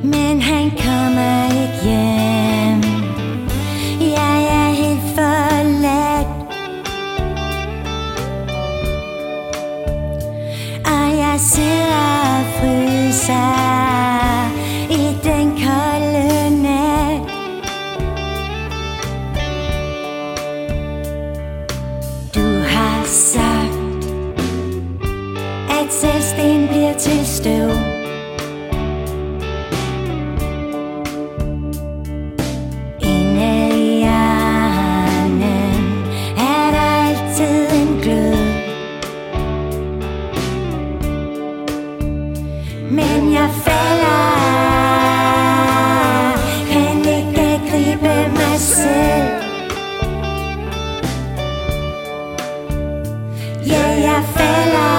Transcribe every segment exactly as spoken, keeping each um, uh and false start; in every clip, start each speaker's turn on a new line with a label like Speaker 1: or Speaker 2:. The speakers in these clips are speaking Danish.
Speaker 1: Men han kommer ikke hjem. Jeg er helt forladt, og jeg sidder og fryser i den kolde nat. Du har sagt, at selvsten bliver til støv. Men jeg falder, kan ikke gribe mig selv. Ja, jeg falder,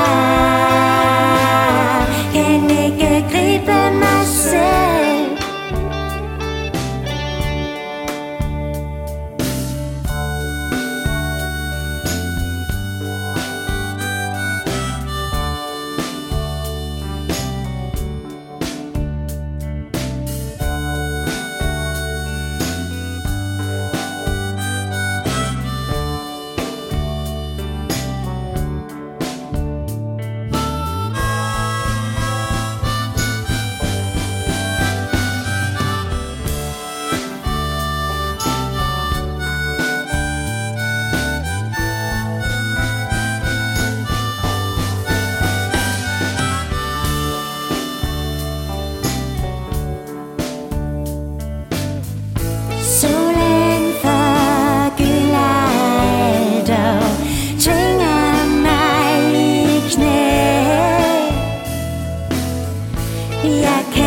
Speaker 1: kan ikke gribe mig selv. Solen forgylder alt og tvinger mig i knæ. Jeg kan